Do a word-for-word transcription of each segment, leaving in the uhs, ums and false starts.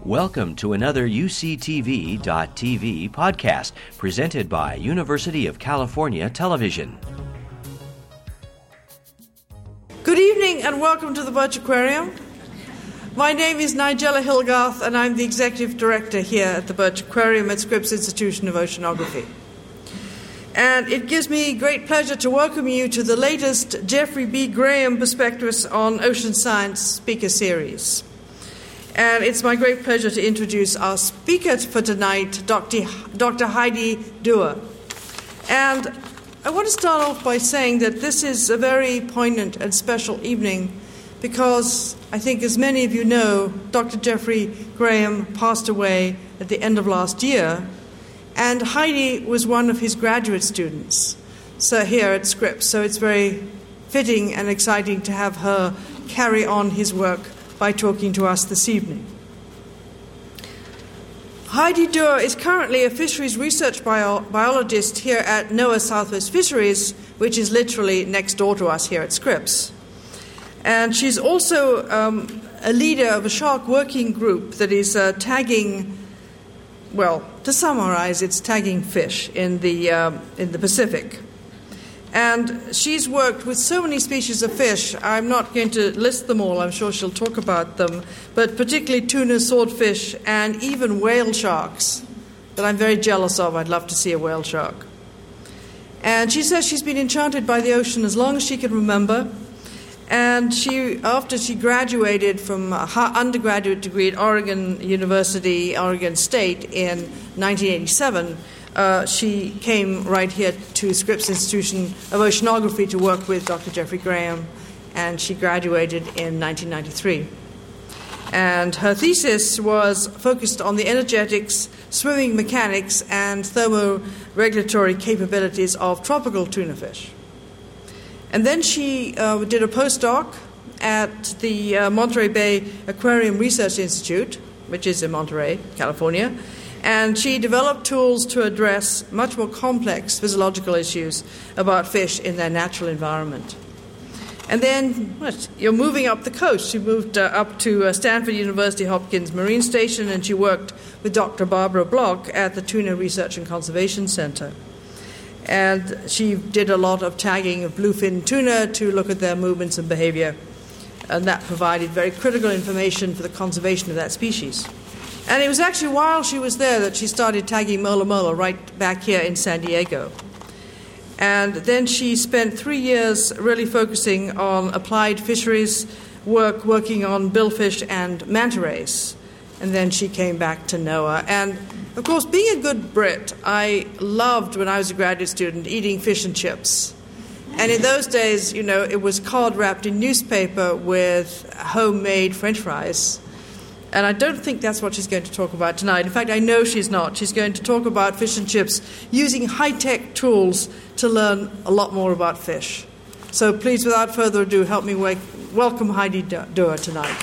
Welcome to another U C T V dot T V podcast presented by University of California Television. Good evening and welcome to the Birch Aquarium. My name is Nigella Hilgarth and I'm the Executive Director here at the Birch Aquarium at Scripps Institution of Oceanography. And it gives me great pleasure to welcome you to the latest Jeffrey B. Graham Perspectives on Ocean Science speaker series. And it's my great pleasure to introduce our speaker for tonight, Doctor Doctor Heidi Duer. And I want to start off by saying that this is a very poignant and special evening because I think, as many of you know, Doctor Jeffrey Graham passed away at the end of last year, and Heidi was one of his graduate students so here at Scripps. So it's very fitting and exciting to have her carry on his work by talking to us this evening. Heidi Duer is currently a fisheries research bio- biologist here at NOAA Southwest Fisheries, which is literally next door to us here at Scripps. And she's also um, a leader of a shark working group that is uh, tagging, well, to summarize, it's tagging fish in the um, in the Pacific. And she's worked with so many species of fish. I'm not going to list them all. I'm sure she'll talk about them. But particularly tuna, swordfish, and even whale sharks that I'm very jealous of. I'd love to see a whale shark. And she says she's been enchanted by the ocean as long as she can remember. And she, after she graduated from her undergraduate degree at Oregon University, Oregon State in nineteen eighty-seven, Uh, she came right here to Scripps Institution of Oceanography to work with Doctor Jeffrey Graham, and she graduated in nineteen ninety-three. And her thesis was focused on the energetics, swimming mechanics, and thermoregulatory capabilities of tropical tuna fish. And then she uh, did a postdoc at the uh, Monterey Bay Aquarium Research Institute, which is in Monterey, California. And she developed tools to address much more complex physiological issues about fish in their natural environment. And then what, you're moving up the coast. She moved uh, up to uh, Stanford University Hopkins Marine Station, and she worked with Doctor Barbara Block at the Tuna Research and Conservation Center. And she did a lot of tagging of bluefin tuna to look at their movements and behavior. And that provided very critical information for the conservation of that species. And it was actually while she was there that she started tagging mola mola right back here in San Diego. And then she spent three years really focusing on applied fisheries work, working on billfish and manta rays. And then she came back to NOAA. And, of course, being a good Brit, I loved, when I was a graduate student, eating fish and chips. And in those days, you know, it was card wrapped in newspaper with homemade French fries. And I don't think that's what she's going to talk about tonight. In fact, I know she's not. She's going to talk about fish and chips using high-tech tools to learn a lot more about fish. So please, without further ado, help me wake, welcome Heidi Duer tonight.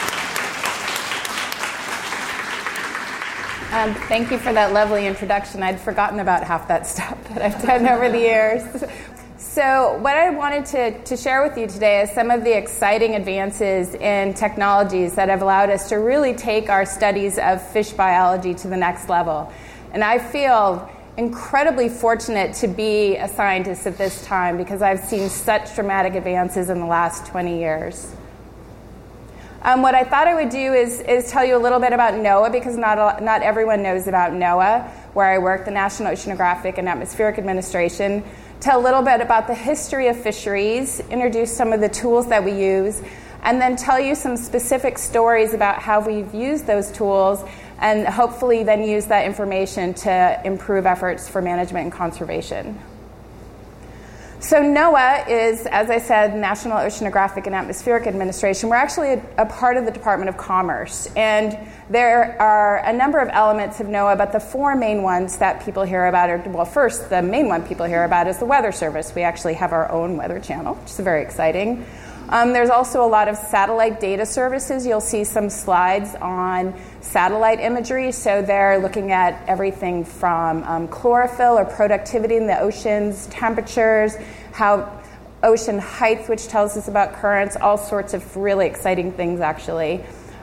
Um, thank you for that lovely introduction. I'd forgotten about half that stuff that I've done over the years. So what I wanted to, to share with you today is some of the exciting advances in technologies that have allowed us to really take our studies of fish biology to the next level. And I feel incredibly fortunate to be a scientist at this time because I've seen such dramatic advances in the last twenty years. Um, what I thought I would do is, is tell you a little bit about NOAA, because not, a, not everyone knows about NOAA, where I work, the National Oceanographic and Atmospheric Administration. Tell a little bit about the history of fisheries, introduce some of the tools that we use, and then tell you some specific stories about how we've used those tools, and hopefully then use that information to improve efforts for management and conservation. So NOAA is, as I said, National Oceanographic and Atmospheric Administration. We're actually a, a part of the Department of Commerce. And there are a number of elements of NOAA, but the four main ones that people hear about are, well, first, the main one people hear about is the Weather Service. We actually have our own weather channel, which is very exciting. Um, there's also a lot of satellite data services. You'll see some slides on satellite imagery. So they're looking at everything from um, chlorophyll or productivity in the oceans, temperatures, how ocean height, which tells us about currents, all sorts of really exciting things, actually.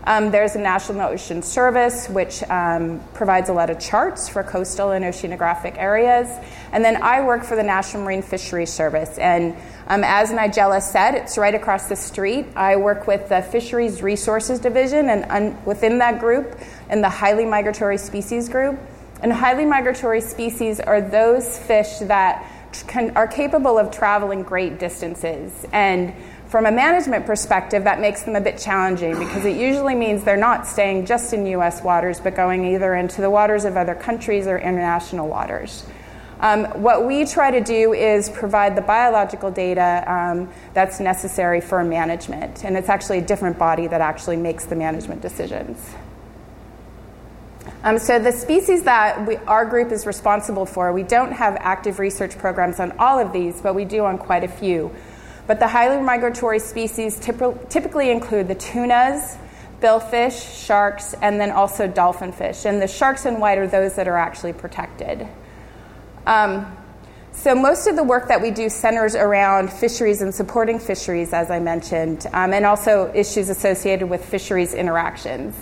Um, there's a National Ocean Service, which um, provides a lot of charts for coastal and oceanographic areas. And then I work for the National Marine Fisheries Service. And um, as Nigella said, it's right across the street. I work with the Fisheries Resources Division, and un- within that group, in the Highly Migratory Species Group. And highly migratory species are those fish that can, are capable of traveling great distances. And from a management perspective, that makes them a bit challenging because it usually means they're not staying just in U S waters, but going either into the waters of other countries or international waters. Um, what we try to do is provide the biological data um, that's necessary for management, and it's actually a different body that actually makes the management decisions. Um, so the species that we, our group is responsible for, we don't have active research programs on all of these, but we do on quite a few. But the highly migratory species typ- typically include the tunas, billfish, sharks, and then also dolphin fish. And the sharks in white are those that are actually protected. Um, so most of the work that we do centers around fisheries and supporting fisheries, as I mentioned, um, and also issues associated with fisheries interactions.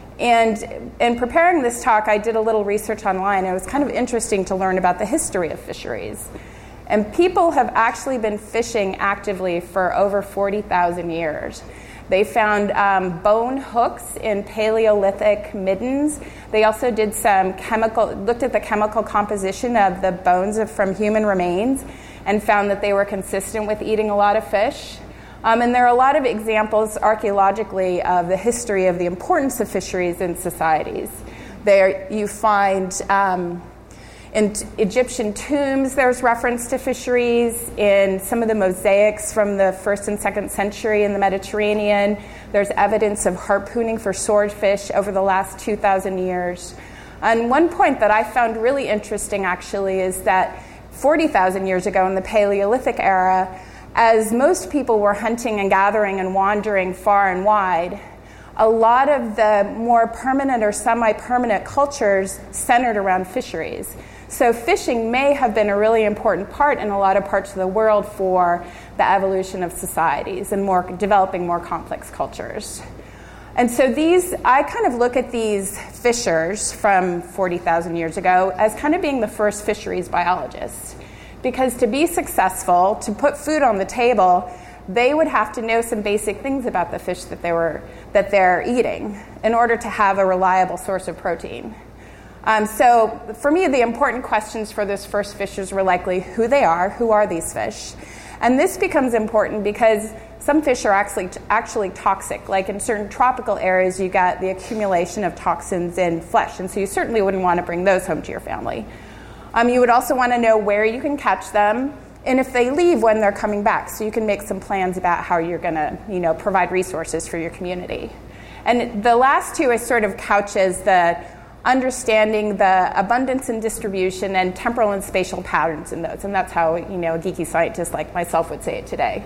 And in preparing this talk, I did a little research online. It was kind of interesting to learn about the history of fisheries. And people have actually been fishing actively for over forty thousand years. They found um, bone hooks in Paleolithic middens. They also did some chemical, looked at the chemical composition of the bones of, from human remains and found that they were consistent with eating a lot of fish. Um, and there are a lot of examples archaeologically of the history of the importance of fisheries in societies. There you find um, in t- Egyptian tombs there's reference to fisheries. In some of the mosaics from the first and second century in the Mediterranean, there's evidence of harpooning for swordfish over the last two thousand years. And one point that I found really interesting actually is that forty thousand years ago in the Paleolithic era, as most people were hunting and gathering and wandering far and wide, a lot of the more permanent or semi-permanent cultures centered around fisheries. So fishing may have been a really important part in a lot of parts of the world for the evolution of societies and more developing more complex cultures. And so these, I kind of look at these fishers from forty thousand years ago as kind of being the first fisheries biologists. Because to be successful, to put food on the table, they would have to know some basic things about the fish that they were that they're eating in order to have a reliable source of protein. Um, so for me, the important questions for those first fishers were likely who they are, who are these fish? And this becomes important because some fish are actually actually toxic. Like in certain tropical areas, you get the accumulation of toxins in flesh, and so you certainly wouldn't want to bring those home to your family. Um, you would also want to know where you can catch them, and if they leave, when they're coming back, so you can make some plans about how you're going to, you know, provide resources for your community. And the last two is sort of couches the understanding the abundance and distribution and temporal and spatial patterns in those, and that's how, you know, a geeky scientist like myself would say it today.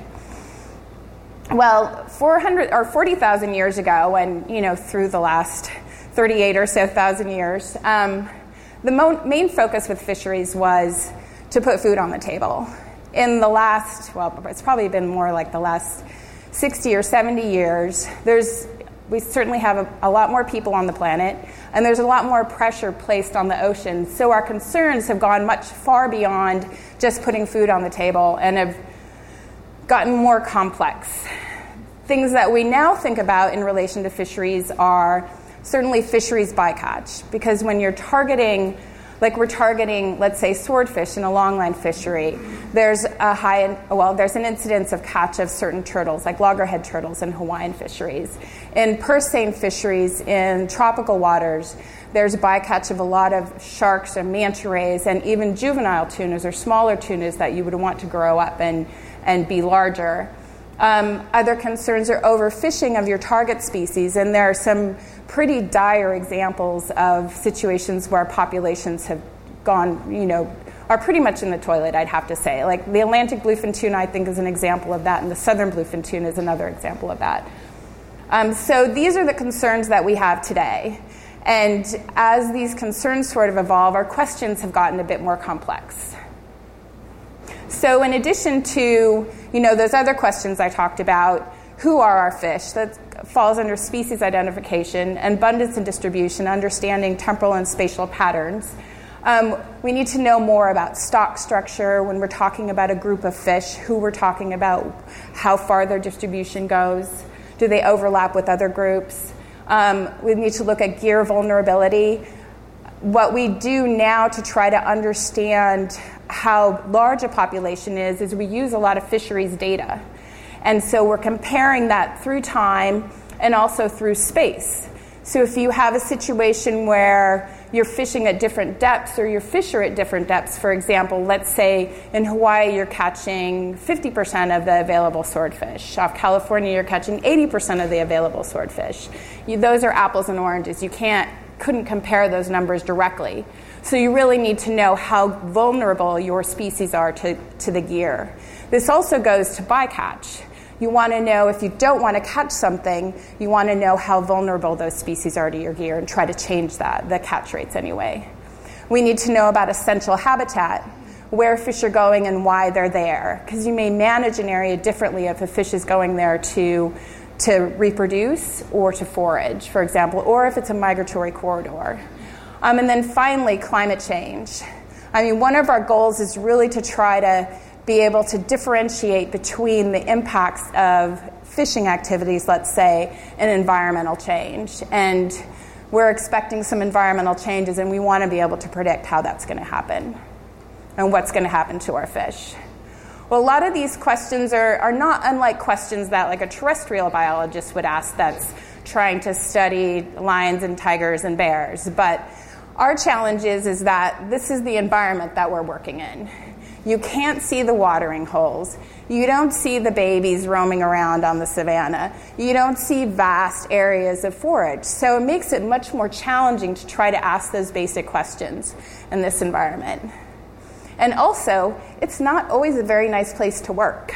Well, four hundred or forty thousand years ago, and you know, through the last thirty-eight or so thousand years. Um, The mo- main focus with fisheries was to put food on the table. In the last, well, it's probably been more like the last sixty or seventy years, there's we certainly have a, a lot more people on the planet, and there's a lot more pressure placed on the ocean. So our concerns have gone much far beyond just putting food on the table and have gotten more complex. Things that we now think about in relation to fisheries are certainly fisheries bycatch, because when you're targeting, like we're targeting, let's say, swordfish in a longline fishery, there's a high, well, there's an incidence of catch of certain turtles, like loggerhead turtles in Hawaiian fisheries. In purse seine fisheries in tropical waters, there's bycatch of a lot of sharks and manta rays and even juvenile tunas or smaller tunas that you would want to grow up and, and be larger. Um, other concerns are overfishing of your target species, and there are some pretty dire examples of situations where populations have gone, you know, are pretty much in the toilet, I'd have to say. Like the Atlantic bluefin tuna, I think, is an example of that, and the southern bluefin tuna is another example of that. Um, so these are the concerns that we have today. And as these concerns sort of evolve, our questions have gotten a bit more complex. So in addition to, you know, those other questions I talked about, who are our fish? That's falls under species identification, and abundance and distribution, understanding temporal and spatial patterns. Um, we need to know more about stock structure when we're talking about a group of fish, who we're talking about, how far their distribution goes, do they overlap with other groups. Um, we need to look at gear vulnerability. What we do now to try to understand how large a population is, is we use a lot of fisheries data. And so we're comparing that through time and also through space. So if you have a situation where you're fishing at different depths or your fish are at different depths, for example, let's say in Hawaii you're catching fifty percent of the available swordfish. Off California you're catching eighty percent of the available swordfish. You, those are apples and oranges. You can't, couldn't compare those numbers directly. So you really need to know how vulnerable your species are to, to the gear. This also goes to bycatch. You want to know, if you don't want to catch something, you want to know how vulnerable those species are to your gear and try to change that, the catch rates anyway. We need to know about essential habitat, where fish are going and why they're there, because you may manage an area differently if a fish is going there to, to reproduce or to forage, for example, or if it's a migratory corridor. Um, and then finally, climate change. I mean, one of our goals is really to try to be able to differentiate between the impacts of fishing activities, let's say, and environmental change. And we're expecting some environmental changes, and we want to be able to predict how that's going to happen and what's going to happen to our fish. Well, a lot of these questions are, are not unlike questions that like a terrestrial biologist would ask that's trying to study lions and tigers and bears. But our challenge is, is that this is the environment that we're working in. You can't see the watering holes. You don't see the babies roaming around on the savannah. You don't see vast areas of forage. So it makes it much more challenging to try to ask those basic questions in this environment. And also, it's not always a very nice place to work.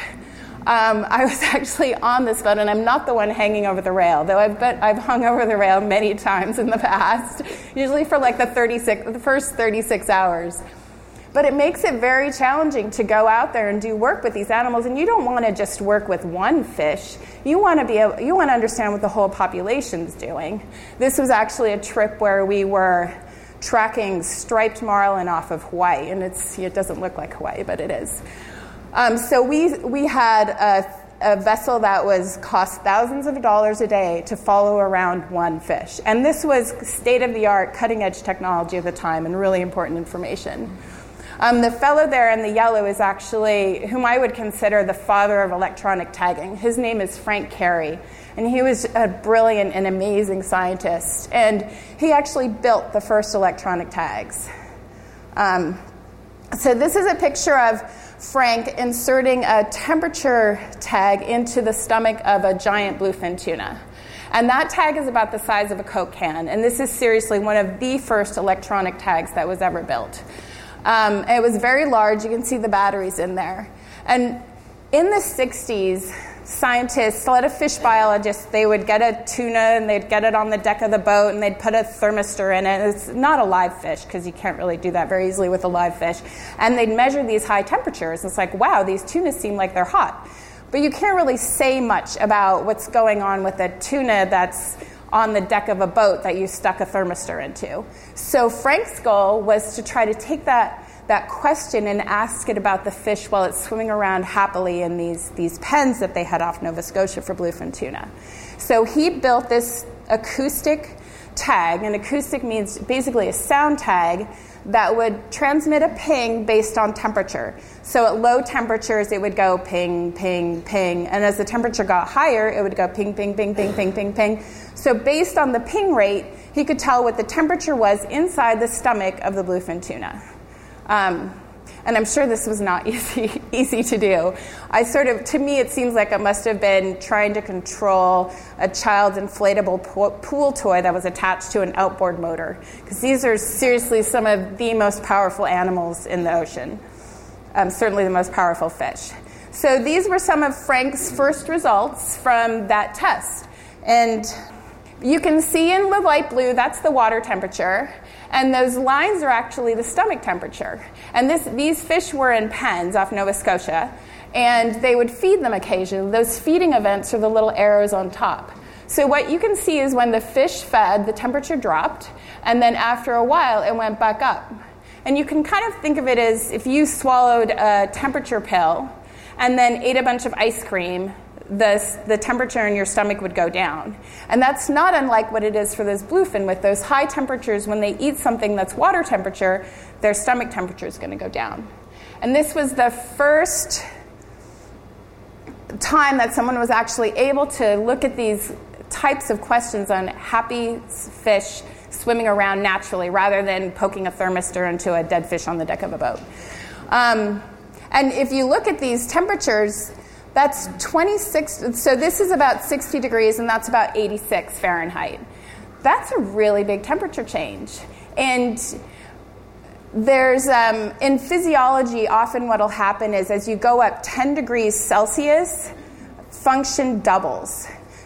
Um, I was actually on this boat, and I'm not the one hanging over the rail, though I've been, I've hung over the rail many times in the past, usually for like the thirty-six, the first thirty-six hours. But it makes it very challenging to go out there and do work with these animals, and you don't want to just work with one fish. You want to be able, you want to understand what the whole population's doing. This was actually a trip where we were tracking striped marlin off of Hawaii, and it's it doesn't look like Hawaii, but it is. Um, so we we had a, a vessel that was cost thousands of dollars a day to follow around one fish, and this was state-of-the-art, cutting-edge technology at the time, and really important information. Um, the fellow there in the yellow is actually whom I would consider the father of electronic tagging. His name is Frank Carey, and he was a brilliant and amazing scientist. And he actually built the first electronic tags. Um, so this is a picture of Frank inserting a temperature tag into the stomach of a giant bluefin tuna. And that tag is about the size of a Coke can. And this is seriously one of the first electronic tags that was ever built. Um, it was very large. You can see the batteries in there. And in the sixties, scientists, a lot of fish biologists, they would get a tuna and they'd get it on the deck of the boat and they'd put a thermistor in it. It's not a live fish because you can't really do that very easily with a live fish. And they'd measure these high temperatures. It's like, wow, these tunas seem like they're hot. But you can't really say much about what's going on with a tuna that's on the deck of a boat that you stuck a thermistor into. So Frank's goal was to try to take that, that question and ask it about the fish while it's swimming around happily in these, these pens that they had off Nova Scotia for bluefin tuna. So he built this acoustic tag, and acoustic means basically a sound tag that would transmit a ping based on temperature. So at low temperatures, it would go ping, ping, ping. And as the temperature got higher, it would go ping, ping, ping, ping, ping, ping, ping. So based on the ping rate, he could tell what the temperature was inside the stomach of the bluefin tuna. Um, and I'm sure this was not easy easy to do. I sort of, to me, it seems like it must have been trying to control a child's inflatable pool toy that was attached to an outboard motor, because these are seriously some of the most powerful animals in the ocean, um, certainly the most powerful fish. So these were some of Frank's first results from that test. And you can see in the light blue, that's the water temperature. And those lines are actually the stomach temperature. And this, these fish were in pens off Nova Scotia, and they would feed them occasionally. Those feeding events are the little arrows on top. So what you can see is when the fish fed, the temperature dropped, and then after a while, it went back up. And you can kind of think of it as if you swallowed a temperature pill and then ate a bunch of ice cream, the, the temperature in your stomach would go down. And that's not unlike what it is for those bluefin. With those high temperatures, when they eat something that's water temperature, their stomach temperature is going to go down. And this was the first time that someone was actually able to look at these types of questions on happy fish swimming around naturally rather than poking a thermistor into a dead fish on the deck of a boat. Um, and if you look at these temperatures, that's twenty-six, so this is about sixty degrees and that's about eighty-six Fahrenheit. That's a really big temperature change. And there's, um, in physiology, often what will happen is as you go up ten degrees Celsius, function doubles.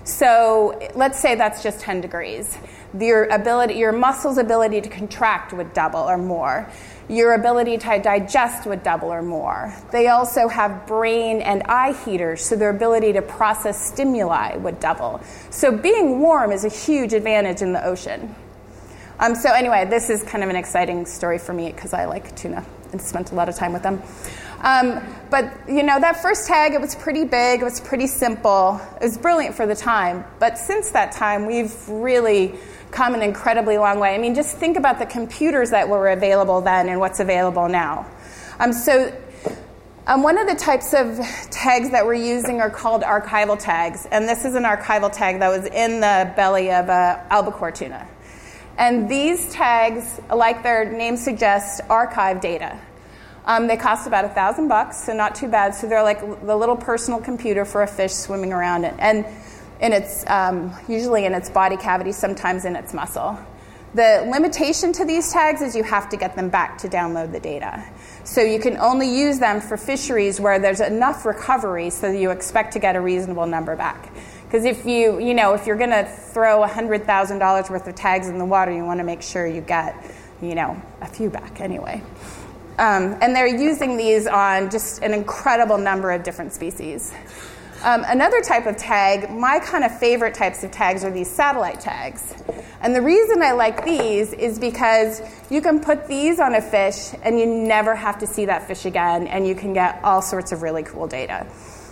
So let's say that's just ten degrees. Your ability, your muscles' ability to contract would double or more. Your ability to digest would double or more. They also have brain and eye heaters, so their ability to process stimuli would double. So being warm is a huge advantage in the ocean. Um, so anyway, this is kind of an exciting story for me because I like tuna and spent a lot of time with them. Um, but, you know, that first tag, it was pretty big, it was pretty simple. It was brilliant for the time. But since that time, we've really come an incredibly long way. I mean, just think about the computers that were available then and what's available now. Um, so um, one of the types of tags that we're using are called archival tags. And this is an archival tag that was in the belly of a albacore tuna. And these tags, like their name suggests, archive data. Um, they cost about a thousand bucks, so not too bad. So they're like the little personal computer for a fish swimming around it, and in its um, usually in its body cavity, sometimes in its muscle. The limitation to these tags is you have to get them back to download the data. So you can only use them for fisheries where there's enough recovery, so you expect to get a reasonable number back. Because if you, you know, if you're going to throw one hundred thousand dollars worth of tags in the water, you want to make sure you get, you know, a few back anyway. Um, and they're using these on just an incredible number of different species. Um, another type of tag, my kind of favorite types of tags are these satellite tags. And the reason I like these is because you can put these on a fish and you never have to see that fish again, and you can get all sorts of really cool data.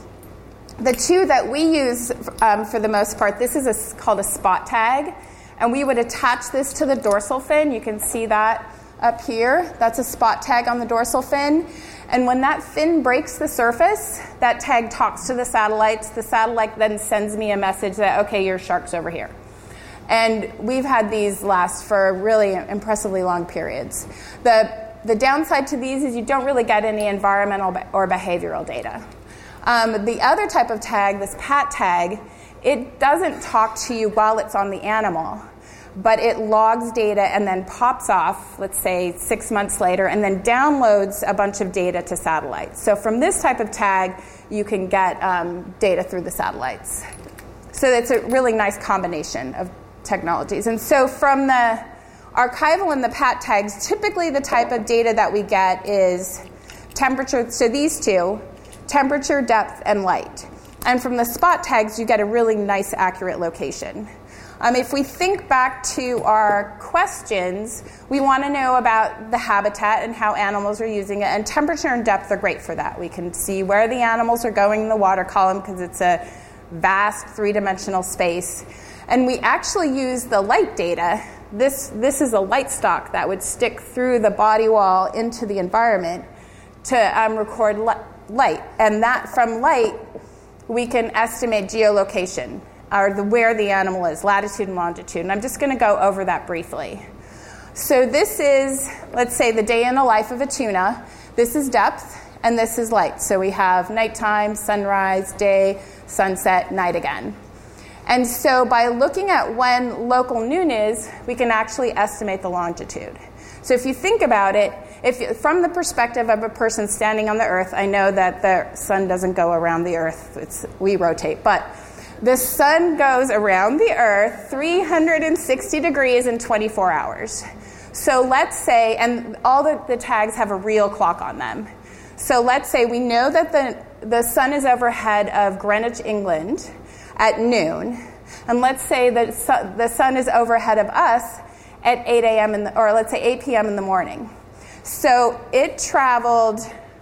The two that we use um, for the most part, this is a, called a spot tag, and we would attach this to the dorsal fin. You can see that up here. That's a spot tag on the dorsal fin. And when that fin breaks the surface, that tag talks to the satellites. The satellite then sends me a message that, okay, your shark's over here. And we've had these last for really impressively long periods. The, the downside to these is you don't really get any environmental or behavioral data. Um, the other type of tag, this P A T tag, it doesn't talk to you while it's on the animal, but it logs data and then pops off, let's say six months later, and then downloads a bunch of data to satellites. So from this type of tag, you can get um, data through the satellites. So it's a really nice combination of technologies. And so from the archival and the P A T tags, typically the type of data that we get is temperature, so these two, temperature, depth, and light. And from the spot tags, you get a really nice, accurate location. Um, if we think back to our questions, we want to know about the habitat and how animals are using it, and temperature and depth are great for that. We can see where the animals are going in the water column because it's a vast three-dimensional space. And we actually use the light data. This, this is a light stock that would stick through the body wall into the environment to um, record li- light. And that from light, we can estimate geolocation, or the, where the animal is, latitude and longitude. And I'm just going to go over that briefly. So this is, let's say, the day in the life of a tuna. This is depth, and this is light. So we have nighttime, sunrise, day, sunset, night again. And so by looking at when local noon is, we can actually estimate the longitude. So if you think about it, if from the perspective of a person standing on the Earth, I know that the sun doesn't go around the Earth. It's, we rotate. But the sun goes around the Earth three hundred sixty degrees in twenty-four hours. So let's say, and all the, the tags have a real clock on them. So let's say we know that the, the sun is overhead of Greenwich, England at noon. And let's say that su- the sun is overhead of us at eight a.m. in the, or let's say eight p.m. in the morning. So it traveled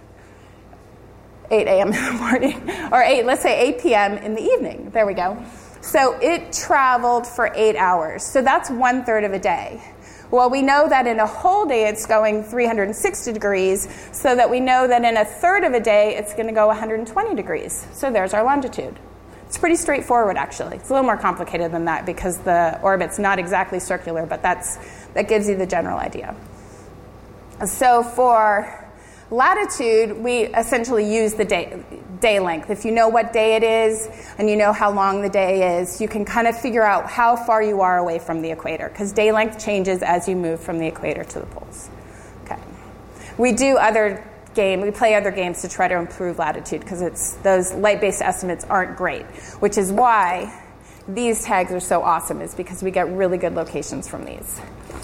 eight a.m. in the morning, or eight, let's say eight p.m. in the evening. There we go. So it traveled for eight hours. So that's one third of a day. Well, we know that in a whole day it's going three hundred sixty degrees, so that we know that in a third of a day it's going to go one hundred twenty degrees. So there's our longitude. It's pretty straightforward, actually. It's a little more complicated than that because the orbit's not exactly circular, but that's that gives you the general idea. So for latitude, we essentially use the day, day length. If you know what day it is and you know how long the day is, you can kind of figure out how far you are away from the equator, because day length changes as you move from the equator to the poles. Okay. We do other game, we play other games to try to improve latitude, because it's those light-based estimates aren't great, which is why these tags are so awesome, is because we get really good locations from these.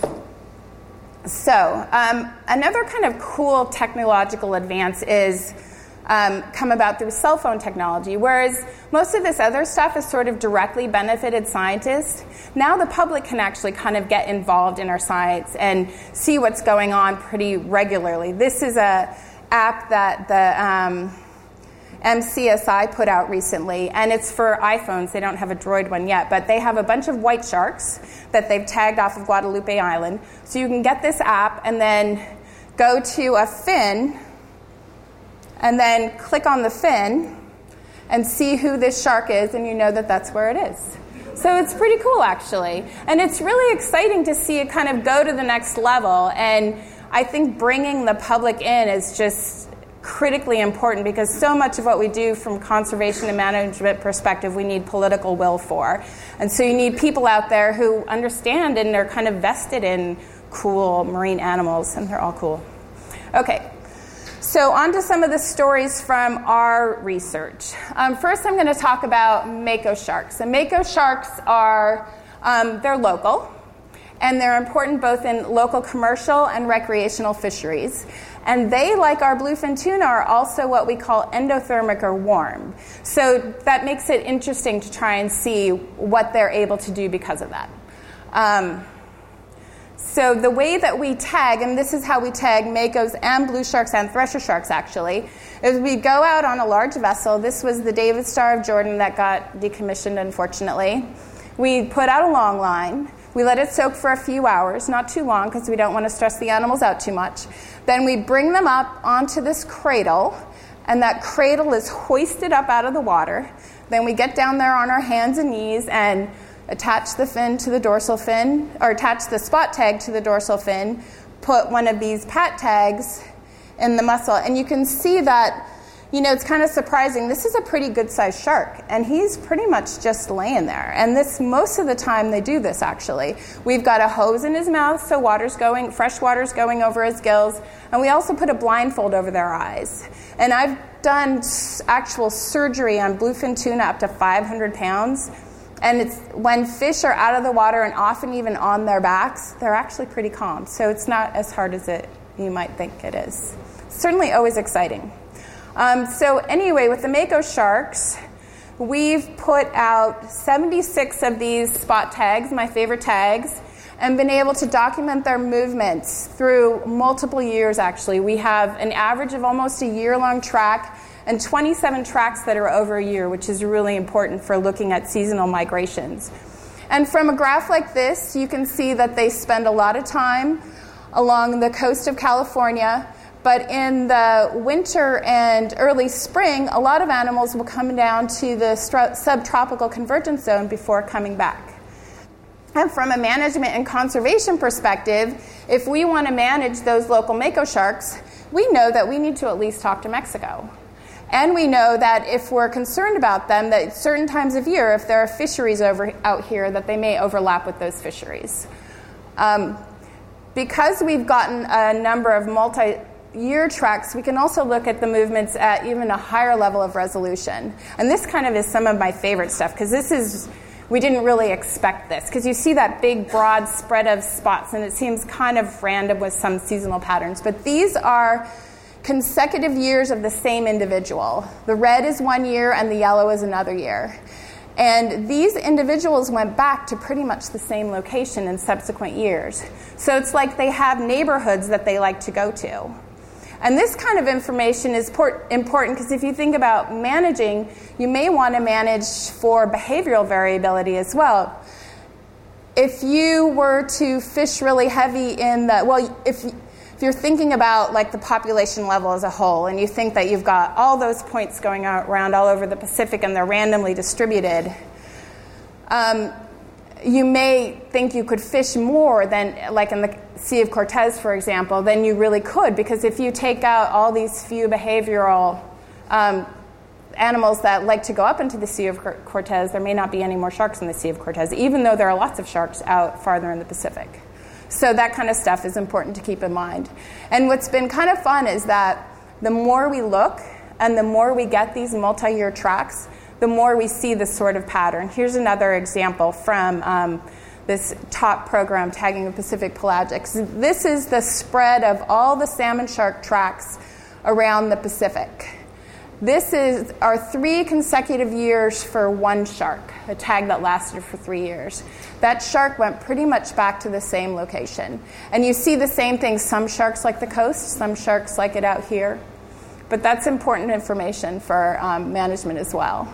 So um, another kind of cool technological advance is um, come about through cell phone technology, whereas most of this other stuff has sort of directly benefited scientists. Now the public can actually kind of get involved in our science and see what's going on pretty regularly. This is a app that the um, M C S I put out recently, and it's for iPhones. They don't have a Droid one yet, but they have a bunch of white sharks that they've tagged off of Guadalupe Island. So you can get this app and then go to a fin and then click on the fin and see who this shark is, and you know that that's where it is. So it's pretty cool, actually. And it's really exciting to see it kind of go to the next level. And I think bringing the public in is just critically important, because so much of what we do from conservation and management perspective, we need political will for. And so you need people out there who understand and are kind of vested in cool marine animals, and they're all cool. Okay, so on to some of the stories from our research. Um, first, I'm going to talk about mako sharks. And mako sharks are, um, they're local, and they're important both in local commercial and recreational fisheries. And they, like our bluefin tuna, are also what we call endothermic or warm. So that makes it interesting to try and see what they're able to do because of that. Um, so the way that we tag, and this is how we tag makos and blue sharks and thresher sharks actually, is we go out on a large vessel. This was the David Star of Jordan that got decommissioned, unfortunately. We put out a long line. We let it soak for a few hours, not too long, because we don't want to stress the animals out too much. Then we bring them up onto this cradle, and that cradle is hoisted up out of the water. Then we get down there on our hands and knees and attach the fin to the dorsal fin, or attach the spot tag to the dorsal fin, put one of these pat tags in the muscle. And you can see that, you know, it's kind of surprising. This is a pretty good-sized shark, and he's pretty much just laying there. And this, most of the time they do this, actually. We've got a hose in his mouth, so water's going, fresh water's going over his gills, and we also put a blindfold over their eyes. And I've done actual surgery on bluefin tuna up to five hundred pounds, and it's when fish are out of the water and often even on their backs, they're actually pretty calm. So it's not as hard as it you might think it is. Certainly always exciting. Um, so anyway, with the mako sharks, we've put out seventy-six of these spot tags, my favorite tags, and been able to document their movements through multiple years, actually. We have an average of almost a year-long track and twenty-seven tracks that are over a year, which is really important for looking at seasonal migrations. And from a graph like this, you can see that they spend a lot of time along the coast of California. But in the winter and early spring, a lot of animals will come down to the subtropical convergence zone before coming back. And from a management and conservation perspective, if we want to manage those local mako sharks, we know that we need to at least talk to Mexico. And we know that if we're concerned about them, that certain times of year, if there are fisheries over out here, that they may overlap with those fisheries. Um, because we've gotten a number of multi year tracks, we can also look at the movements at even a higher level of resolution. And this kind of is some of my favorite stuff, because this is, we didn't really expect this, because you see that big broad spread of spots and it seems kind of random with some seasonal patterns. But these are consecutive years of the same individual. The red is one year and the yellow is another year. And these individuals went back to pretty much the same location in subsequent years. So it's like they have neighborhoods that they like to go to. And this kind of information is important because if you think about managing, you may want to manage for behavioral variability as well. If you were to fish really heavy in the, well, if, if you're thinking about like the population level as a whole, and you think that you've got all those points going around all over the Pacific and they're randomly distributed, um, you may think you could fish more than, like in the Sea of Cortez, for example, than you really could, because if you take out all these few behavioral um, animals that like to go up into the Sea of Cortez, there may not be any more sharks in the Sea of Cortez, even though there are lots of sharks out farther in the Pacific. So that kind of stuff is important to keep in mind. And what's been kind of fun is that the more we look and the more we get these multi-year tracks, the more we see this sort of pattern. Here's another example from um, this top program, Tagging the Pacific Pelagics. This is the spread of all the salmon shark tracks around the Pacific. This is our three consecutive years for one shark, a tag that lasted for three years. That shark went pretty much back to the same location. And you see the same thing. Some sharks like the coast, some sharks like it out here. But that's important information for um, management as well.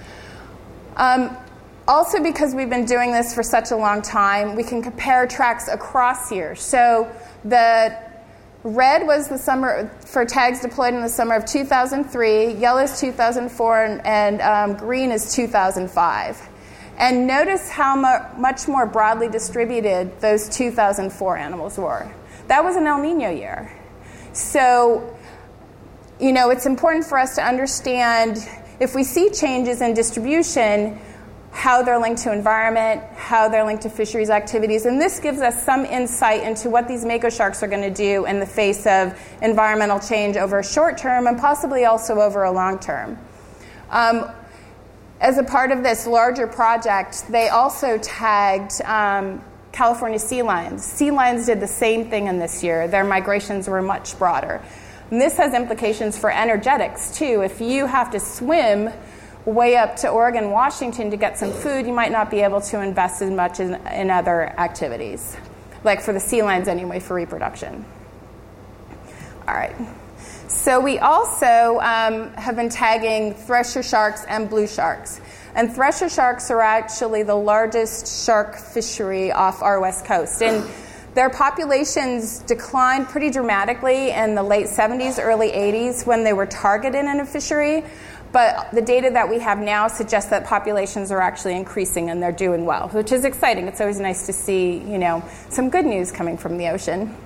Um, also, because we've been doing this for such a long time, we can compare tracks across years. So the red was the summer for tags deployed in the summer of two thousand three, yellow is two thousand four, and, and um, green is two thousand five. And notice how mu- much more broadly distributed those two thousand four animals were. That was an El Nino year. So, you know, it's important for us to understand if we see changes in distribution, how they're linked to environment, how they're linked to fisheries activities. And this gives us some insight into what these mako sharks are going to do in the face of environmental change over a short term and possibly also over a long term. Um, as a part of this larger project, they also tagged um, California sea lions. Sea lions did the same thing in this year. Their migrations were much broader. And this has implications for energetics, too. If you have to swim way up to Oregon, Washington to get some food, you might not be able to invest as much in, in other activities, like for the sea lions anyway, for reproduction. All right. So we also um, have been tagging thresher sharks and blue sharks. And thresher sharks are actually the largest shark fishery off our west coast. And their populations declined pretty dramatically in the late seventies, early eighties when they were targeted in a fishery. But the data that we have now suggests that populations are actually increasing and they're doing well, which is exciting. It's always nice to see, you know, some good news coming from the ocean.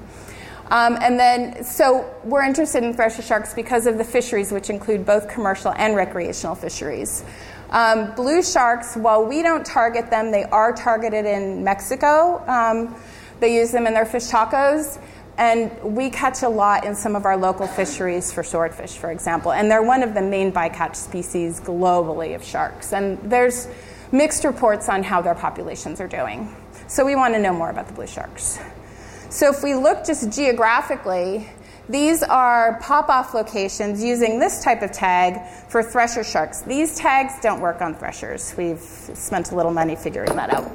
Um, and then, so we're interested in thresher sharks because of the fisheries, which include both commercial and recreational fisheries. Um, blue sharks, while we don't target them, they are targeted in Mexico. Um, they use them in their fish tacos. And we catch a lot in some of our local fisheries for swordfish, for example. And they're one of the main bycatch species globally of sharks. And there's mixed reports on how their populations are doing. So we want to know more about the blue sharks. So if we look just geographically, these are pop-off locations using this type of tag for thresher sharks. These tags don't work on threshers. We've spent a little money figuring that out.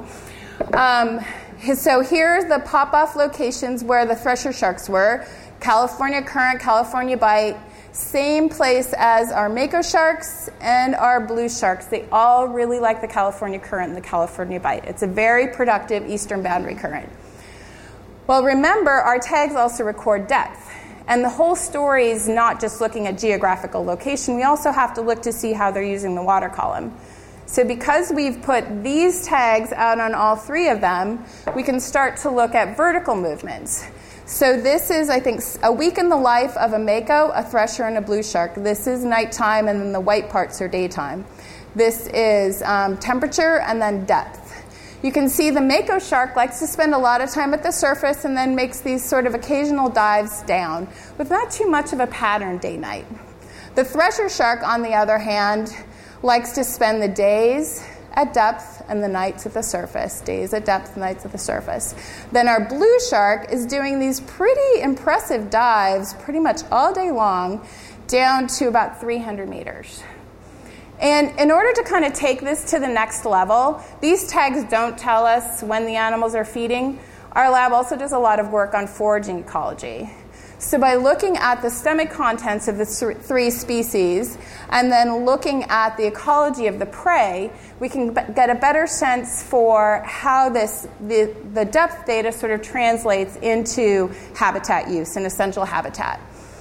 Um, So here's the pop-off locations where the thresher sharks were. California current, California bite, same place as our mako sharks and our blue sharks. They all really like the California current and the California bite. It's a very productive eastern boundary current. Well, remember, our tags also record depth. And the whole story is not just looking at geographical location. We also have to look to see how they're using the water column. So because we've put these tags out on all three of them, we can start to look at vertical movements. So this is, I think, a week in the life of a mako, a thresher, and a blue shark. This is nighttime, and then the white parts are daytime. This is um, temperature and then depth. You can see the mako shark likes to spend a lot of time at the surface and then makes these sort of occasional dives down with not too much of a pattern day-night. The thresher shark, on the other hand, likes to spend the days at depth and the nights at the surface. Days at depth, nights at the surface. Then our blue shark is doing these pretty impressive dives pretty much all day long down to about three hundred meters. And in order to kind of take this to the next level, these tags don't tell us when the animals are feeding. Our lab also does a lot of work on foraging ecology. So by looking at the stomach contents of the three species and then looking at the ecology of the prey, we can get a better sense for how this the, the depth data sort of translates into habitat use and essential habitat.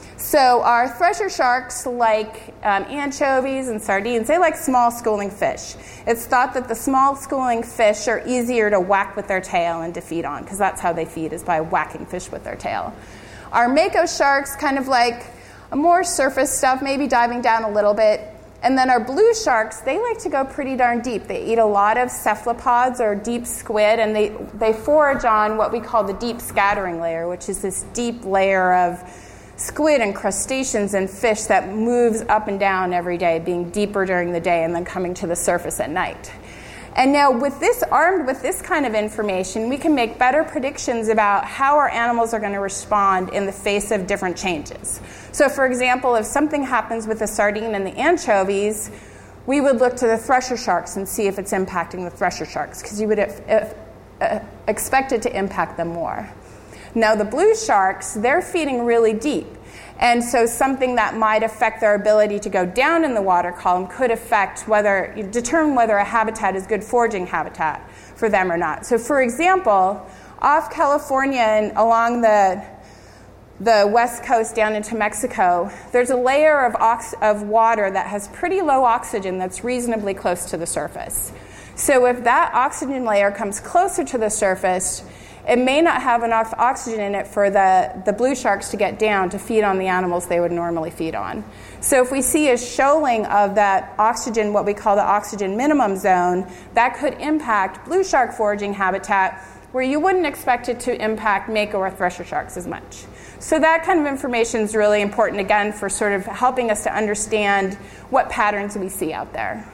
So our thresher sharks like um, anchovies and sardines. They like small schooling fish. It's thought that the small schooling fish are easier to whack with their tail and to feed on, because that's how they feed, is by whacking fish with their tail. Our mako sharks kind of like more surface stuff, maybe diving down a little bit. And then our blue sharks, they like to go pretty darn deep. They eat a lot of cephalopods or deep squid, and they, they forage on what we call the deep scattering layer, which is this deep layer of squid and crustaceans and fish that moves up and down every day, being deeper during the day and then coming to the surface at night. And now with this, armed with this kind of information, we can make better predictions about how our animals are going to respond in the face of different changes. So for example, if something happens with the sardine and the anchovies, we would look to the thresher sharks and see if it's impacting the thresher sharks, because you would if, if, uh, expect it to impact them more. Now the blue sharks, they're feeding really deep. And so something that might affect their ability to go down in the water column could affect whether, determine whether a habitat is good foraging habitat for them or not. So for example, off California and along the, the west coast down into Mexico, there's a layer of, ox- of water that has pretty low oxygen that's reasonably close to the surface. So if that oxygen layer comes closer to the surface, it may not have enough oxygen in it for the, the blue sharks to get down to feed on the animals they would normally feed on. So if we see a shoaling of that oxygen, what we call the oxygen minimum zone, that could impact blue shark foraging habitat where you wouldn't expect it to impact mako or thresher sharks as much. So that kind of information is really important, again, for sort of helping us to understand what patterns we see out there.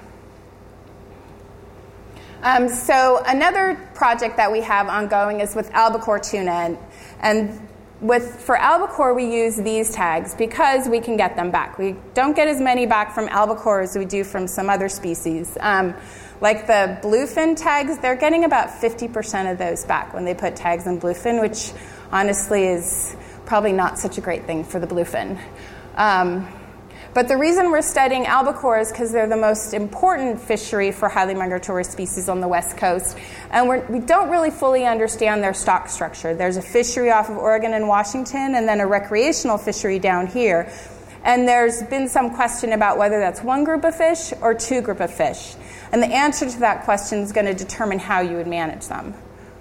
Um, so another project that we have ongoing is with albacore tuna. And, and with, for albacore, we use these tags because we can get them back. We don't get as many back from albacore as we do from some other species. Um, like the bluefin tags, they're getting about fifty percent of those back when they put tags in bluefin, which honestly is probably not such a great thing for the bluefin. Um, But the reason we're studying albacore is because they're the most important fishery for highly migratory species on the West Coast. And we're, we don't really fully understand their stock structure. There's a fishery off of Oregon and Washington, and then a recreational fishery down here. And there's been some question about whether that's one group of fish or two group of fish. And the answer to that question is going to determine how you would manage them.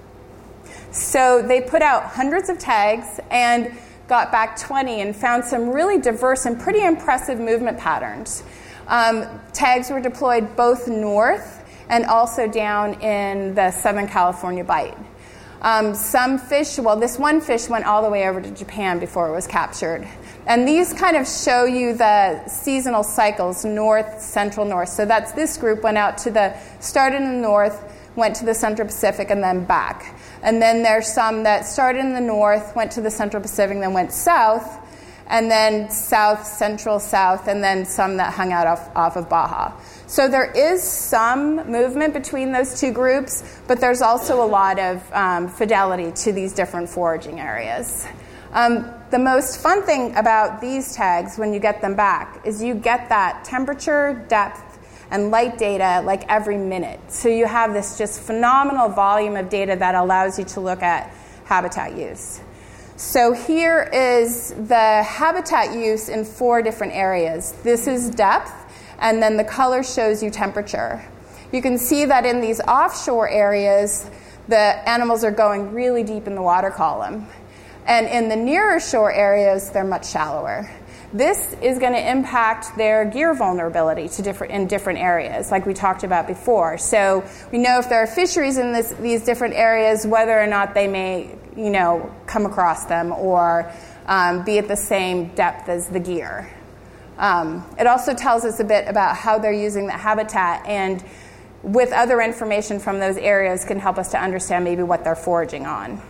So they put out hundreds of tags and got back twenty and found some really diverse and pretty impressive movement patterns. Um, tags were deployed both north and also down in the Southern California Bight. Um, some fish, well, this one fish went all the way over to Japan before it was captured. And these kind of show you the seasonal cycles, north, central, north. So that's this group went out to the, started in the north, went to the Central Pacific, and then back. And then there's some that started in the north, went to the Central Pacific, then went south, and then south, central, south, and then some that hung out off, off of Baja. So there is some movement between those two groups, but there's also a lot of um, fidelity to these different foraging areas. Um, the most fun thing about these tags when you get them back is you get that temperature, depth, and light data like every minute. So you have this just phenomenal volume of data that allows you to look at habitat use. So here is the habitat use in four different areas. This is depth, and then the color shows you temperature. You can see that in these offshore areas, the animals are going really deep in the water column. And in the nearer shore areas, they're much shallower. This is going to impact their gear vulnerability to different, in different areas, like we talked about before. So we know if there are fisheries in this, these different areas, whether or not they may, you know, come across them or um, be at the same depth as the gear. Um, it also tells us a bit about how they're using the habitat, and with other information from those areas can help us to understand maybe what they're foraging on.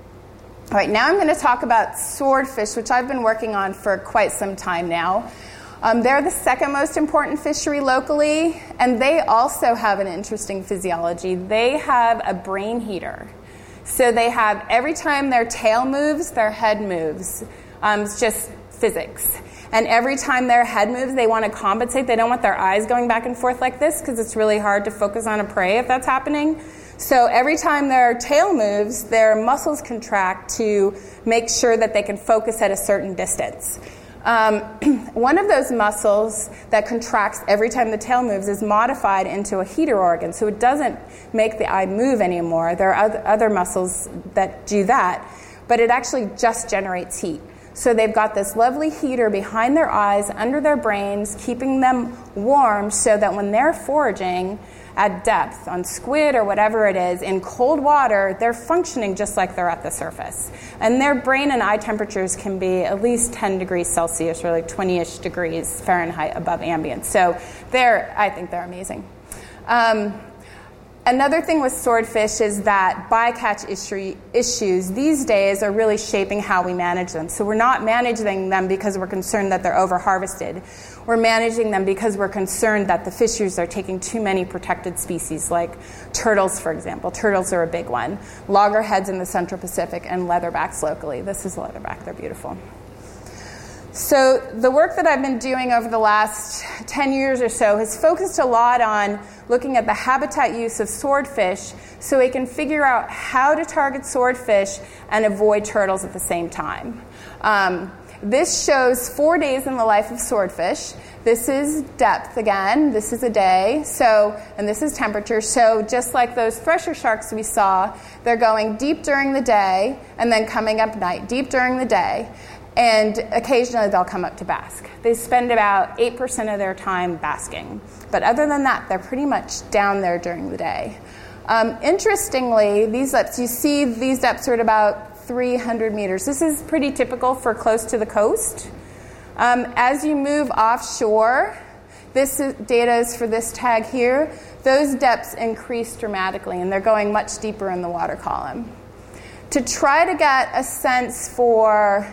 All right, now I'm going to talk about swordfish, which I've been working on for quite some time now. Um, they're the second most important fishery locally, and they also have an interesting physiology. They have a brain heater. So they have, every time their tail moves, their head moves. Um, it's just physics. And every time their head moves, they want to compensate. They don't want their eyes going back and forth like this because it's really hard to focus on a prey if that's happening. So every time their tail moves, their muscles contract to make sure that they can focus at a certain distance. Um, one of those muscles that contracts every time the tail moves is modified into a heater organ, so it doesn't make the eye move anymore. There are other muscles that do that, but it actually just generates heat. So they've got this lovely heater behind their eyes, under their brains, keeping them warm so that when they're foraging at depth on squid or whatever it is in cold water, they're functioning just like they're at the surface. And their brain and eye temperatures can be at least ten degrees Celsius or like twenty-ish degrees Fahrenheit above ambient. So they're, I think they're amazing. Um, Another thing with swordfish is that bycatch issue, issues these days are really shaping how we manage them. So we're not managing them because we're concerned that they're over-harvested. We're managing them because we're concerned that the fisheries are taking too many protected species, like turtles, for example. Turtles are a big one. Loggerheads in the Central Pacific and leatherbacks locally. This is leatherback. They're beautiful. So the work that I've been doing over the last ten years or so has focused a lot on looking at the habitat use of swordfish so we can figure out how to target swordfish and avoid turtles at the same time. Um, this shows four days in the life of swordfish. This is depth again. This is a day. So, and this is temperature. So just like those thresher sharks we saw, they're going deep during the day and then coming up night, deep during the day. And occasionally they'll come up to bask. They spend about eight percent of their time basking. But other than that, they're pretty much down there during the day. Um, interestingly, these depths, you see these depths are at about three hundred meters. This is pretty typical for close to the coast. Um, as you move offshore, this is, data is for this tag here, those depths increase dramatically, and they're going much deeper in the water column. To try to get a sense for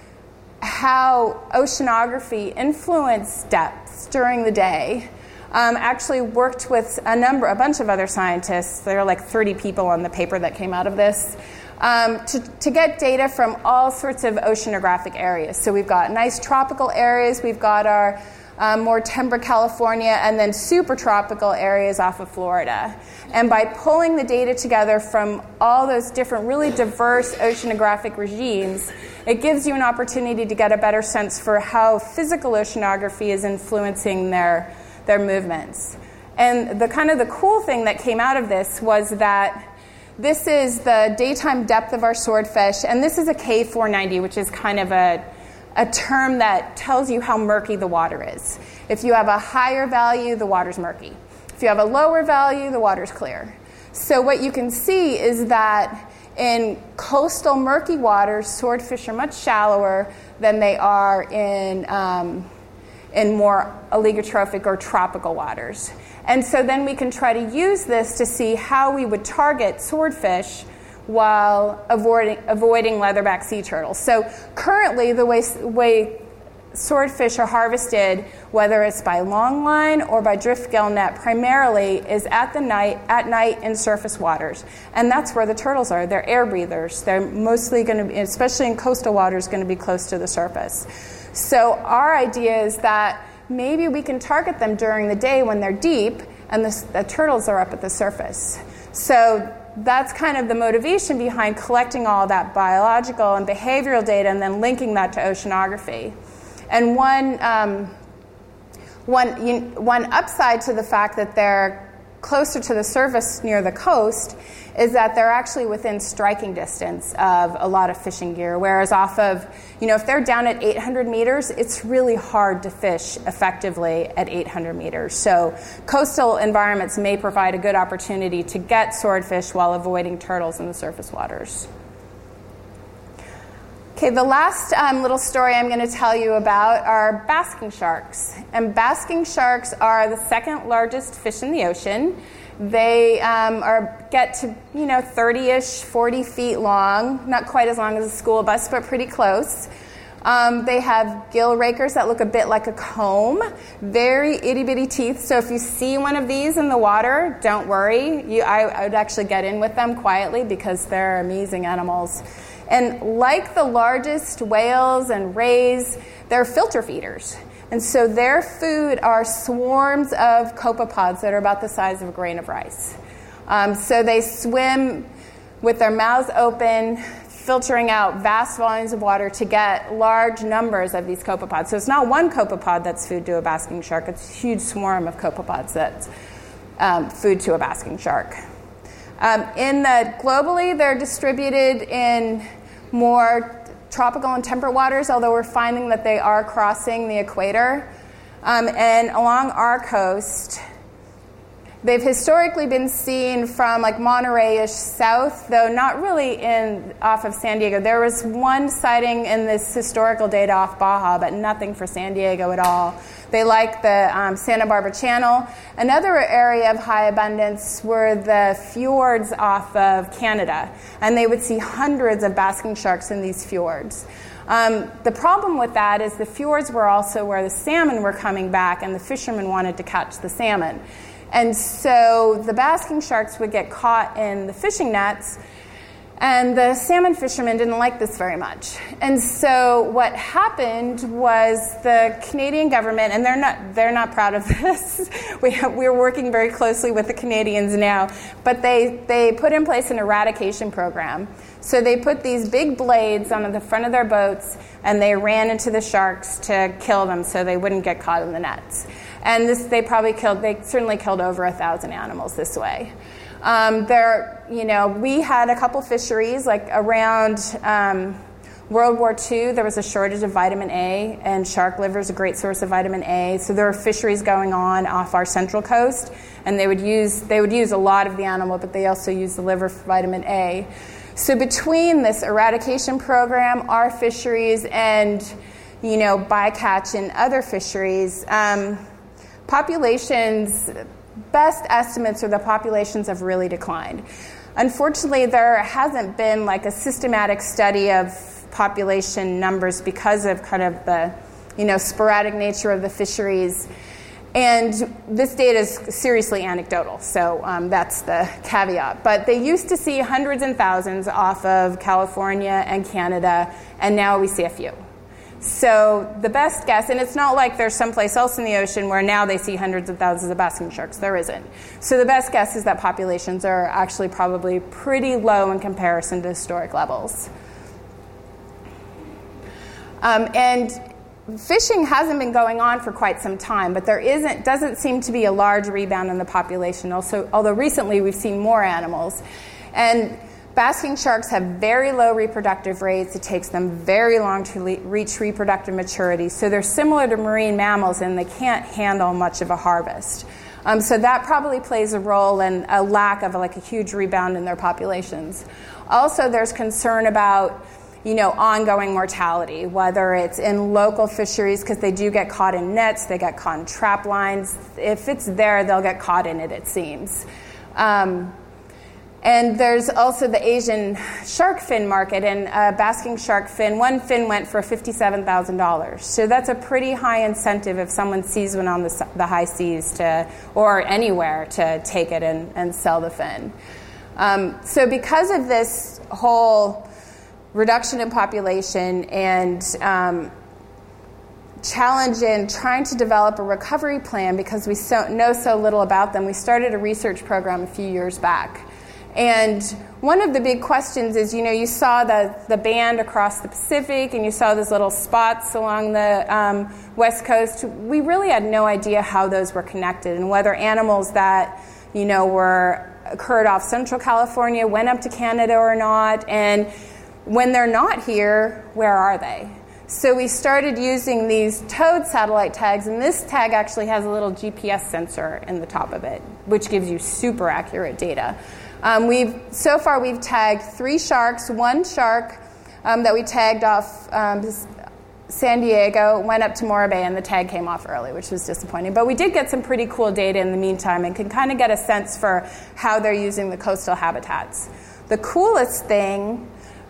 how oceanography influenced depths during the day, um, actually worked with a number, a bunch of other scientists. There are like thirty people on the paper that came out of this, um, to, to get data from all sorts of oceanographic areas. So we've got nice tropical areas, we've got our um, more temperate California, and then super tropical areas off of Florida. And by pulling the data together from all those different really diverse oceanographic regimes, it gives you an opportunity to get a better sense for how physical oceanography is influencing their, their movements. And the kind of the cool thing that came out of this was that this is the daytime depth of our swordfish, and this is a K four ninety, which is kind of a, a term that tells you how murky the water is. If you have a higher value, the water's murky. If you have a lower value, the water's clear. So what you can see is that in coastal murky waters, swordfish are much shallower than they are in um, in more oligotrophic or tropical waters. And so then we can try to use this to see how we would target swordfish while avoiding, avoiding leatherback sea turtles. So currently, the way, way swordfish are harvested, whether it's by longline or by drift gill net, primarily is at the night, at night in surface waters, and that's where the turtles are. They're air breathers. They're mostly going to be, especially in coastal waters, going to be close to the surface. So our idea is that maybe we can target them during the day when they're deep, and the, the turtles are up at the surface. So that's kind of the motivation behind collecting all that biological and behavioral data and then linking that to oceanography. And one, um, one, you, one upside to the fact that they're closer to the surface near the coast is that they're actually within striking distance of a lot of fishing gear, whereas off of, you know, if they're down at eight hundred meters, it's really hard to fish effectively at eight hundred meters. So coastal environments may provide a good opportunity to get swordfish while avoiding turtles in the surface waters. Okay, the last um, little story I'm going to tell you about are basking sharks. And basking sharks are the second largest fish in the ocean. They um, are get to, you know, thirty-ish, forty feet long, not quite as long as a school bus, but pretty close. Um, they have gill rakers that look a bit like a comb, very itty-bitty teeth. So if you see one of these in the water, don't worry. You, I, I would actually get in with them quietly because they're amazing animals. And like the largest whales and rays, they're filter feeders. And so their food are swarms of copepods that are about the size of a grain of rice. Um, so they swim with their mouths open, filtering out vast volumes of water to get large numbers of these copepods. So it's not one copepod that's food to a basking shark. It's a huge swarm of copepods that's um, food to a basking shark. Um, in the globally, they're distributed in more tropical and temperate waters, although we're finding that they are crossing the equator. Um, and along our coast, they've historically been seen from like Monterey-ish south, though not really in off of San Diego. There was one sighting in this historical data off Baja, but nothing for San Diego at all. They like the um, Santa Barbara Channel. Another area of high abundance were the fjords off of Canada, and they would see hundreds of basking sharks in these fjords. Um, the problem with that is the fjords were also where the salmon were coming back, and the fishermen wanted to catch the salmon. And so the basking sharks would get caught in the fishing nets, and the salmon fishermen didn't like this very much. And so what happened was the Canadian government, and they're not they're not proud of this. we have, we're working very closely with the Canadians now, but they, they put in place an eradication program. So they put these big blades on the front of their boats, and they ran into the sharks to kill them so they wouldn't get caught in the nets. And this, they probably killed, they certainly killed over a thousand animals this way. Um, there, you know, we had a couple fisheries, like around um, World War Two, there was a shortage of vitamin A, and shark liver is a great source of vitamin A. So there were fisheries going on off our central coast, and they would use, they would use a lot of the animal, but they also use the liver for vitamin A. So between this eradication program, our fisheries, and, you know, bycatch and other fisheries, um, populations, best estimates are the populations have really declined. Unfortunately, there hasn't been like a systematic study of population numbers because of kind of the, you know, sporadic nature of the fisheries. And this data is seriously anecdotal, so um, that's the caveat. But they used to see hundreds and thousands off of California and Canada, and now we see a few. So the best guess, and it's not like there's someplace else in the ocean where now they see hundreds of thousands of basking sharks. There isn't. So the best guess is that populations are actually probably pretty low in comparison to historic levels. Um, and fishing hasn't been going on for quite some time, but there isn't doesn't seem to be a large rebound in the population. Also, although recently we've seen more animals. And basking sharks have very low reproductive rates. It takes them very long to le- reach reproductive maturity. So they're similar to marine mammals, and they can't handle much of a harvest. Um, so that probably plays a role in a lack of a, like a huge rebound in their populations. Also, there's concern about, you know, ongoing mortality, whether it's in local fisheries, because they do get caught in nets, they get caught in trap lines. If it's there, they'll get caught in it, it seems. Um, And there's also the Asian shark fin market, and uh, basking shark fin, one fin went for fifty-seven thousand dollars. So that's a pretty high incentive if someone sees one on the, the high seas to, or anywhere, to take it and, and sell the fin. Um, so because of this whole reduction in population and um, challenge in trying to develop a recovery plan, because we so, know so little about them, we started a research program a few years back. And one of the big questions is, you know, you saw the, the band across the Pacific, and you saw those little spots along the um, West Coast. We really had no idea how those were connected, and whether animals that, you know, were occurred off Central California went up to Canada or not. And when they're not here, where are they? So we started using these towed satellite tags, and this tag actually has a little G P S sensor in the top of it, which gives you super accurate data. Um, we've so far we've tagged three sharks. One shark um, that we tagged off um, San Diego went up to Morro Bay, and the tag came off early, which was disappointing. But we did get some pretty cool data in the meantime, and can kind of get a sense for how they're using the coastal habitats. The coolest thing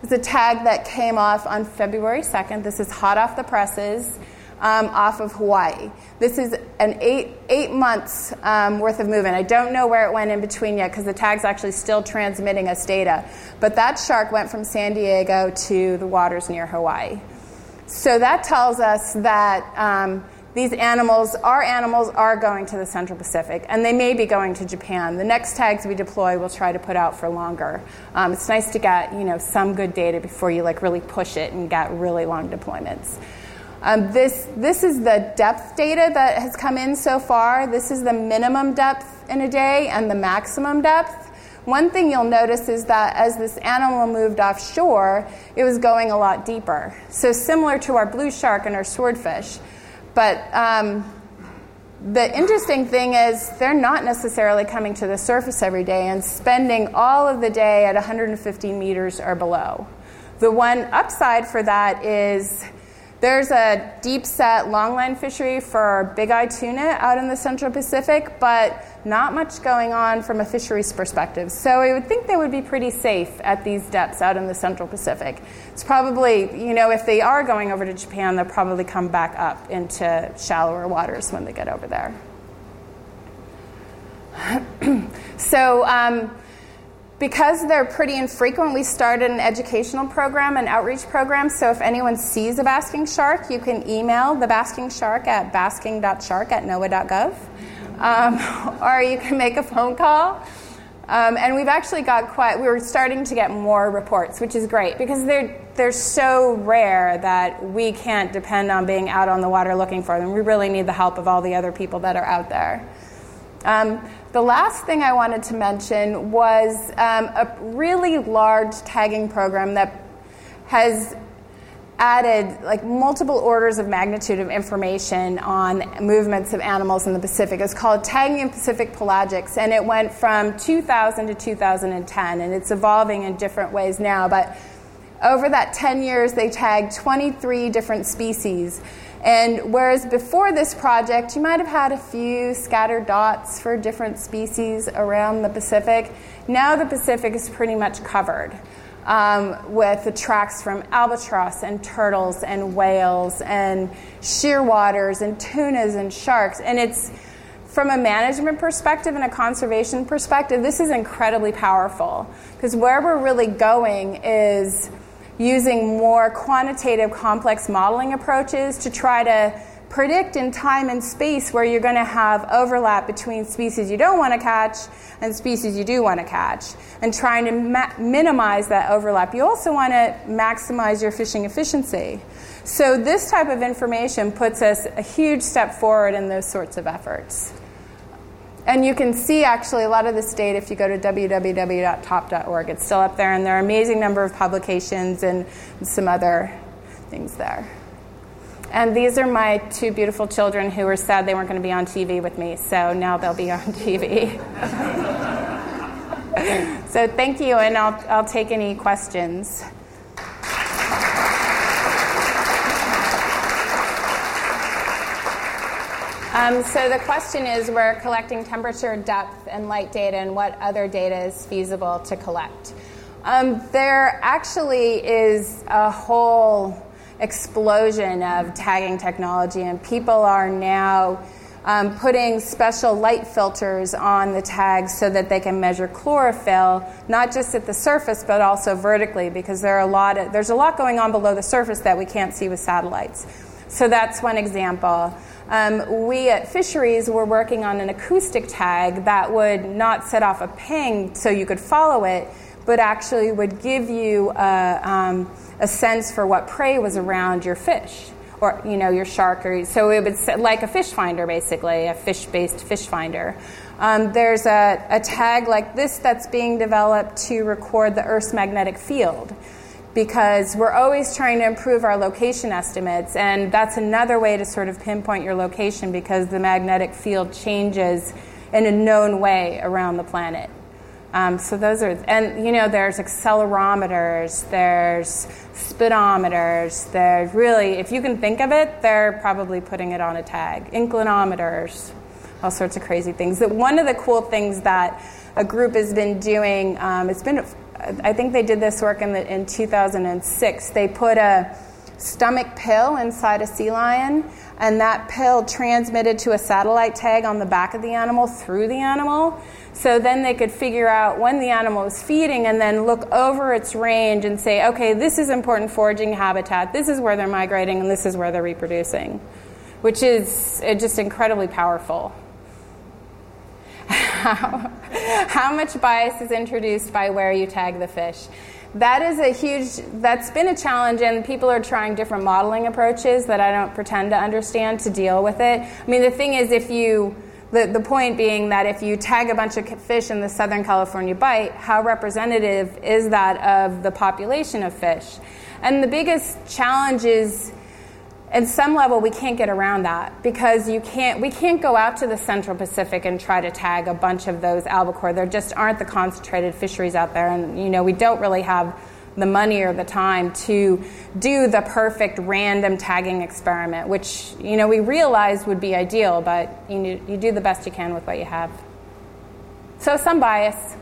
It's a tag that came off on February second. This is hot off the presses, um, off of Hawaii. This is an eight eight months um, worth of movement. I don't know where it went in between yet because the tag's actually still transmitting us data. But that shark went from San Diego to the waters near Hawaii. So that tells us that um, these animals, our animals, are going to the Central Pacific, and they may be going to Japan. The next tags we deploy, we'll try to put out for longer. Um, it's nice to get, you know, some good data before you like really push it and get really long deployments. Um, this this is the depth data that has come in so far. This is the minimum depth in a day and the maximum depth. One thing you'll notice is that as this animal moved offshore, it was going a lot deeper. So similar to our blue shark and our swordfish. But um, the interesting thing is they're not necessarily coming to the surface every day and spending all of the day at one hundred fifty meters or below. The one upside for that is there's a deep set longline fishery for big-eye tuna out in the Central Pacific, but not much going on from a fisheries perspective. So I would think they would be pretty safe at these depths out in the Central Pacific. It's probably, you know, if they are going over to Japan, they'll probably come back up into shallower waters when they get over there. so um, because they're pretty infrequent, we started an educational program, an outreach program. So if anyone sees a basking shark, you can email the basking shark at basking dot shark at noaa dot gov. Um, or you can make a phone call. Um, and we've actually got quite, we were starting to get more reports, which is great because they're, they're so rare that we can't depend on being out on the water looking for them. We really need the help of all the other people that are out there. Um, the last thing I wanted to mention was um, a really large tagging program that has added like multiple orders of magnitude of information on movements of animals in the Pacific. It's called Tagging in Pacific Pelagics, and it went from two thousand to two thousand ten, and it's evolving in different ways now. But over that ten years, they tagged twenty-three different species. And whereas before this project, you might have had a few scattered dots for different species around the Pacific, now the Pacific is pretty much covered. Um, with the tracks from albatross and turtles and whales and shearwaters and tunas and sharks. And it's, from a management perspective and a conservation perspective, this is incredibly powerful. Because where we're really going is using more quantitative, complex modeling approaches to try to predict in time and space where you're going to have overlap between species you don't want to catch and species you do want to catch, and trying to ma- minimize that overlap. You also want to maximize your fishing efficiency. So this type of information puts us a huge step forward in those sorts of efforts. And you can see actually a lot of this data if you go to w w w dot top dot org. It's still up there, and there are an amazing number of publications and some other things there. And these are my two beautiful children who were sad they weren't going to be on T V with me, so now they'll be on T V. So thank you, and I'll, I'll take any questions. Um, so the question is, we're collecting temperature, depth, and light data, and what other data is feasible to collect? Um, there actually is a whole explosion of tagging technology, and people are now um, putting special light filters on the tags so that they can measure chlorophyll, not just at the surface but also vertically, because there are a lot of, there's a lot going on below the surface that we can't see with satellites. So that's one example. Um, we at Fisheries were working on an acoustic tag that would not set off a ping so you could follow it, but actually would give you a, um, a sense for what prey was around your fish, or you know your shark, or so it would set, like a fish finder, basically a fish-based fish finder. Um, there's a, a tag like this that's being developed to record the Earth's magnetic field, because we're always trying to improve our location estimates, and that's another way to sort of pinpoint your location, because the magnetic field changes in a known way around the planet. Um, so those are, and you know, there's accelerometers, there's speedometers, there's really, if you can think of it, they're probably putting it on a tag. Inclinometers, all sorts of crazy things. That one of the cool things that a group has been doing, um, it's been I think they did this work in, the, in two thousand six. They put a stomach pill inside a sea lion, and that pill transmitted to a satellite tag on the back of the animal through the animal. So then they could figure out when the animal was feeding and then look over its range and say, okay, this is important foraging habitat, this is where they're migrating, and this is where they're reproducing, which is just incredibly powerful. How, how much bias is introduced by where you tag the fish? That is a huge, that's been a challenge, and people are trying different modeling approaches that I don't pretend to understand to deal with it. I mean, the thing is, if you, the, the point being that if you tag a bunch of fish in the Southern California Bight, how representative is that of the population of fish? And the biggest challenge is, at some level, we can't get around that because you can't. We can't go out to the Central Pacific and try to tag a bunch of those albacore. There just aren't the concentrated fisheries out there, and you know we don't really have the money or the time to do the perfect random tagging experiment, which you know we realize would be ideal, but you you do the best you can with what you have. So some bias.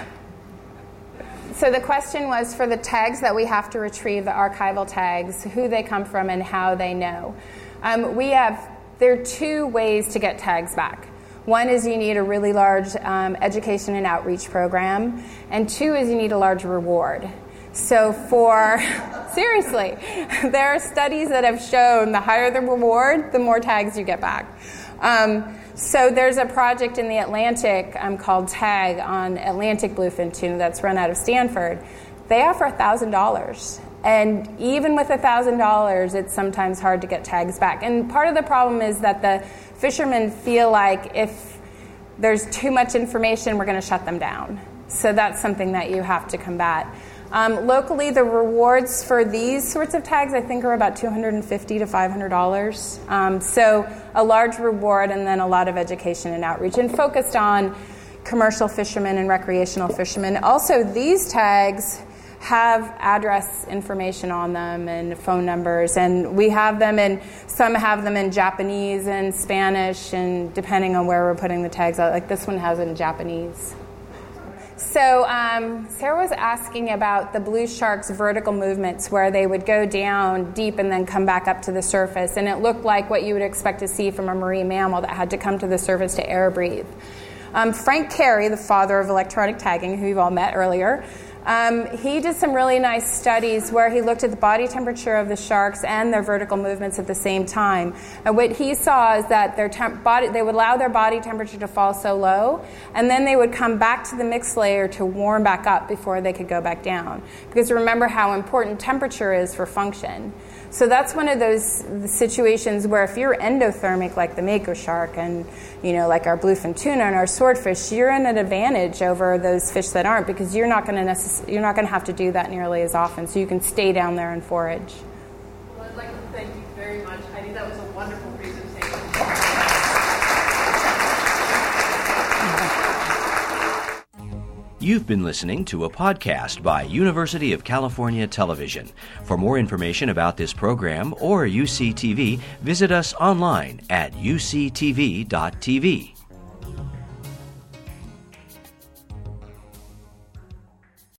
So the question was for the tags that we have to retrieve, the archival tags, who they come from and how they know. Um, we have, there are two ways to get tags back. One is you need a really large um, education and outreach program, and two is you need a large reward. So for, seriously, there are studies that have shown the higher the reward, the more tags you get back. Um, So there's a project in the Atlantic um, called TAG on Atlantic bluefin tuna that's run out of Stanford. They offer one thousand dollars. And even with one thousand dollars, it's sometimes hard to get tags back. And part of the problem is that the fishermen feel like if there's too much information, we're going to shut them down. So that's something that you have to combat. Um, locally, the rewards for these sorts of tags, I think, are about two hundred fifty dollars to five hundred dollars. Um, so a large reward and then a lot of education and outreach, and focused on commercial fishermen and recreational fishermen. Also, these tags have address information on them and phone numbers, and we have them in, some have them in Japanese and Spanish, and depending on where we're putting the tags out, like this one has it in Japanese. So um, Sarah was asking about the blue shark's vertical movements where they would go down deep and then come back up to the surface. And it looked like what you would expect to see from a marine mammal that had to come to the surface to air breathe. Um, Frank Carey, the father of electronic tagging, who you've all met earlier, Um, he did some really nice studies where he looked at the body temperature of the sharks and their vertical movements at the same time. And what he saw is that their temp- body, they would allow their body temperature to fall so low, and then they would come back to the mixed layer to warm back up before they could go back down. Because remember how important temperature is for function. So that's one of those situations where if you're endothermic like the mako shark and you know like our bluefin tuna and our swordfish, you're in an advantage over those fish that aren't, because you're not going to necess- you're not going to have to do that nearly as often. So you can stay down there and forage. Well, I'd like to thank you very much. I think that was a wonderful presentation. You've been listening to a podcast by University of California Television. For more information about this program or U C T V, visit us online at u c t v dot t v.